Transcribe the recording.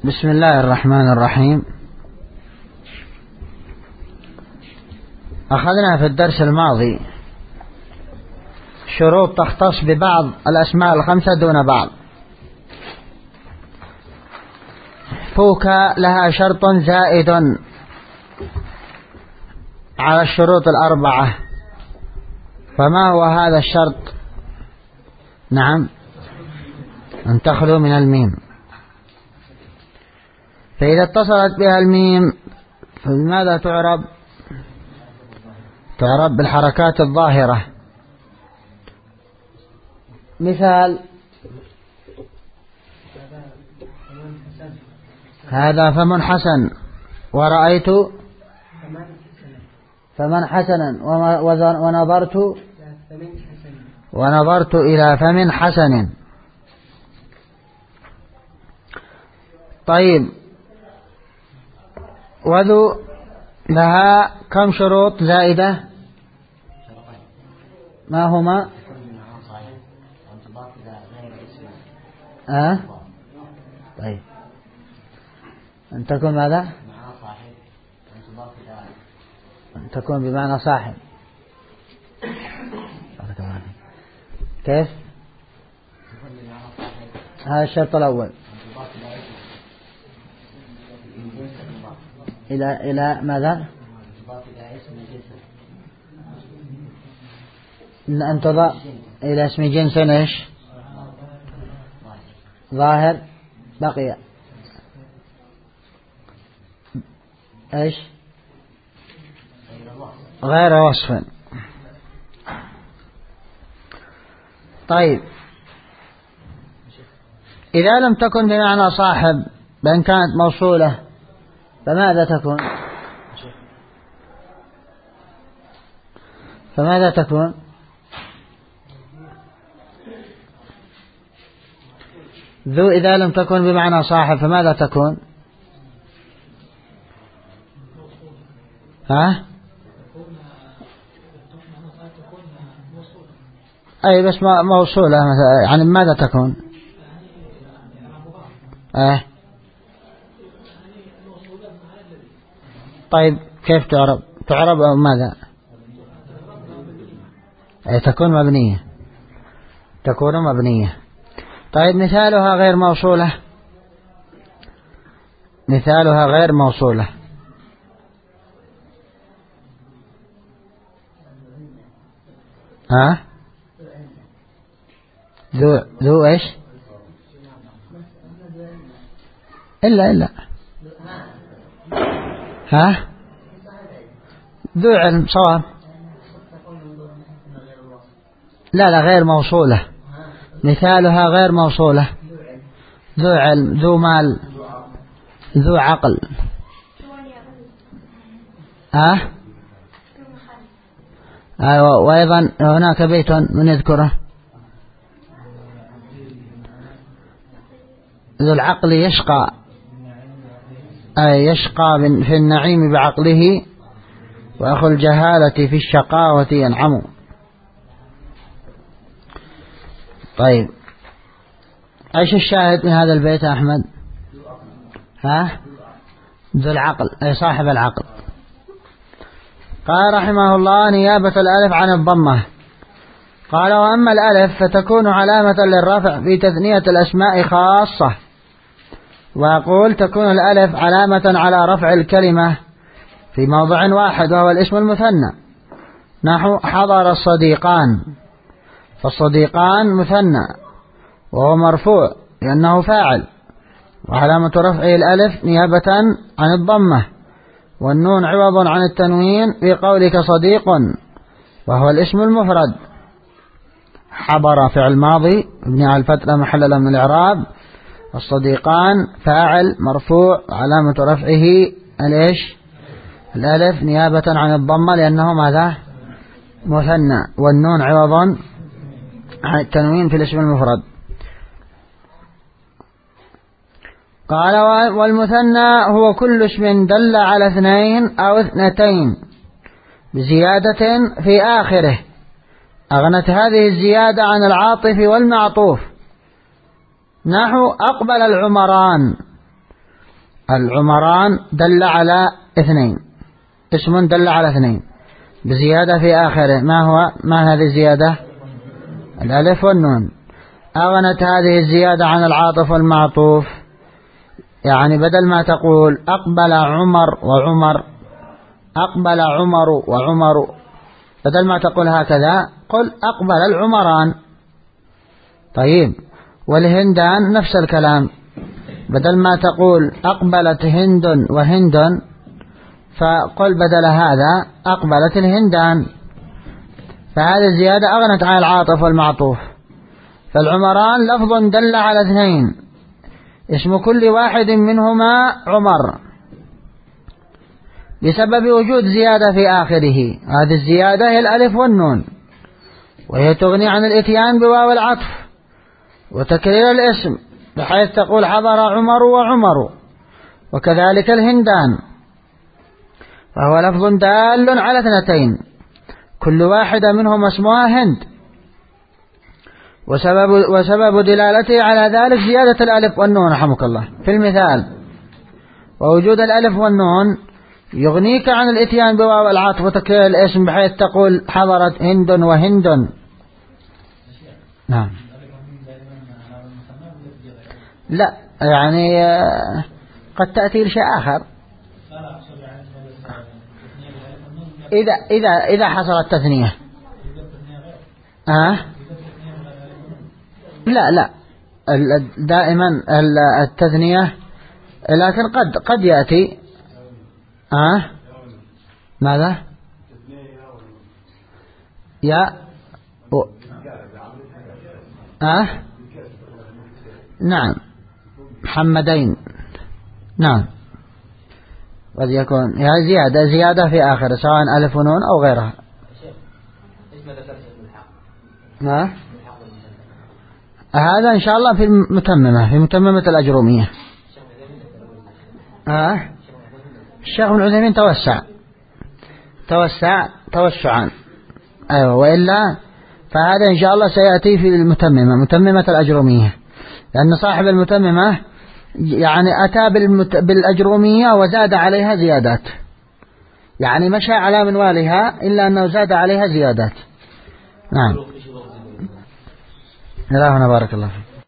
بسم الله الرحمن الرحيم. أخذنا في الدرس الماضي شروط تختص ببعض الأسماء الخمسة دون بعض. فوك لها شرط زائد على الشروط الأربعة، فما هو هذا الشرط؟ نعم، أن تخلو من الميم. فإذا اتصلت بها الميم فماذا تعرب؟ تعرب بالحركات الظاهرة. مثال: هذا فمن حسن، ورأيت فمن حسنا، ونظرت إلى فم حسن. طيب، وذو لها كم شروط زائدة؟ ما هما؟ طيب، أن تكون ماذا؟ أن تكون بمعنى صاحب. كيف؟ هذا الشرط الأول. إلى ماذا؟ أن تضاف إلى اسم جنس إيش؟ ظاهر. بقي إيش؟ غير وصف. طيب، إذا لم تكن بمعنى صاحب بأن كانت موصولة فماذا تكون؟ ذو إذا لم تكن بمعنى صاحب فماذا تكون؟ أي بس موصولة يعني ماذا تكون؟ طيب، كيف تعرب أو ماذا؟ تكون مبنية. طيب، مثالها غير موصولة. ذو إيش؟ إلا ذو علم. صواب. لا، غير موصولة. مثالها غير موصولة. ذو علم، ذو مال، ذو عقل. وأيضا هناك بيت من يذكره: ذو العقل يشقى في النعيم بعقله، وأخو الجهالة في الشقاوة ينعم. طيب، ايش الشاهد من هذا البيت يا أحمد؟ ذو العقل أي صاحب العقل. قال رحمه الله: نيابة الألف عن الضمة. قال: وأما الألف فتكون علامة للرفع في تثنية الأسماء خاصة. وأقول تكون الألف علامة على رفع الكلمة في موضع واحد وهو الاسم المثنى، نحو حضر الصديقان، فالصديقان مثنى وهو مرفوع لأنه فاعل، وعلامة رفعه الألف نيابة عن الضمة، والنون عوض عن التنوين في قولك صديق وهو الاسم المفرد. حضر فعل ماضي مبني على الفتح محل له من الإعراب، الصديقان فاعل مرفوع علامة رفعه الألف نيابة عن الضمة لأنه ماذا؟ مثنى، والنون عوض عن التنوين في الاسم المفرد. قال: والمثنى هو كل اسم دل على اثنين أو اثنتين بزيادة في آخره، أغنت هذه الزيادة عن العاطف والمعطوف، نحو أقبل العمران العمران دل على اثنين، اسم دل على اثنين بزيادة في آخره. ما هذه الزيادة؟ الألف والنون. أغنت هذه الزيادة عن العاطف والمعطوف، يعني بدل ما تقول أقبل عمر وعمر، أقبل عمر وعمر، بدل ما تقول هكذا قل أقبل العمران. طيب، والهندان نفس الكلام، بدل ما تقول أقبلت هند وهند فقل بدل هذا أقبلت الهندان. فهذه الزيادة أغنت عن العاطف والمعطوف. فالعمران لفظ دل على اثنين، اسم كل واحد منهما عمر بسبب وجود زيادة في آخره. هذه الزيادة هي الألف والنون، وهي تغني عن الاتيان بواو العطف وتكرير الاسم بحيث تقول حضر عمر وعمر، وكذلك الهندان، فهو لفظ دال على اثنتين كل واحدة منهما اسمها هند، وسبب دلالته على ذلك زيادة الألف والنون رحمك الله في المثال. ووجود الألف والنون يغنيك عن الاتيان بواو العطف وتكرير الاسم بحيث تقول حضرت هند وهند. نعم. لا، يعني قد تأتي لشيء آخر إذا حصلت تثنية. لا دائما التثنية، لكن قد يأتي ماذا؟ يا نعم محمدين. نعم، قد يكون زيادة في آخر سواء ألف ونون أو غيرها. هذا إن شاء الله في متممة الأجرومية. الشيخ ابن عثيمين توسعا. أيوة، وإلا فهذا إن شاء الله سيأتي في متممة الأجرومية، لأن صاحب المتممة يعني أتى بالأجرومية وزاد عليها زيادات، يعني مشى على منوالها إلا أنه زاد عليها زيادات. نعم. إلهنا بارك الله فيك.